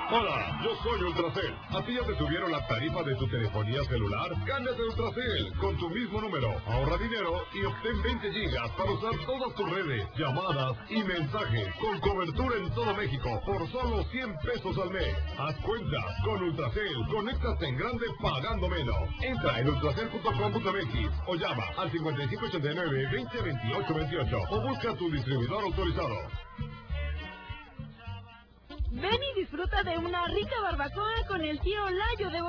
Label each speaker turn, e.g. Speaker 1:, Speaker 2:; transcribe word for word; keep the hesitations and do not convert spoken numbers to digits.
Speaker 1: Hola, yo soy Ultracel. ¿A ti ya te subieron la tarifa de tu telefonía celular? Cámbiate a Ultracel con tu mismo número. Ahorra dinero y obtén veinte gigas para usar todas tus redes, llamadas y mensajes con cobertura en todo México por solo cien pesos al mes. Haz cuenta con Ultracel. Conéctate en grande pagando menos. Entra en ultracel punto com punto m x o llama al cincuenta y cinco ochenta y nueve, veinte veintiocho veintiocho o busca tu distribuidor autorizado.
Speaker 2: Ven y disfruta de una rica barbacoa con el tío Layo de